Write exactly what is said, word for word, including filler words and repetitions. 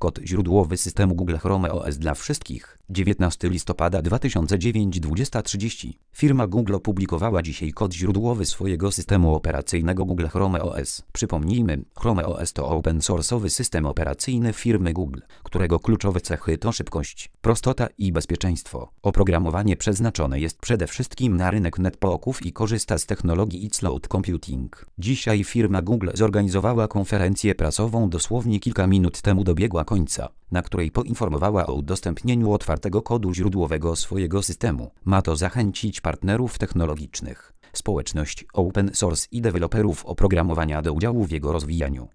Kod źródłowy systemu Google Chrome O S dla wszystkich. dziewiętnastego listopada dwa tysiące dziewiątego, dwudziesta trzydzieści. Firma Google opublikowała dzisiaj kod źródłowy swojego systemu operacyjnego Google Chrome O S. Przypomnijmy, Chrome O S to open source'owy system operacyjny firmy Google, którego kluczowe cechy to szybkość, prostota i bezpieczeństwo. Oprogramowanie przeznaczone jest przede wszystkim na rynek netbooków i korzysta z technologii cloud computing. Dzisiaj firma Google zorganizowała konferencję prasową dosłownie kilka minut temu dobiegła końca, na której poinformowała o udostępnieniu otwartego kodu źródłowego swojego systemu. Ma to zachęcić partnerów technologicznych, społeczność open source i deweloperów oprogramowania do udziału w jego rozwijaniu.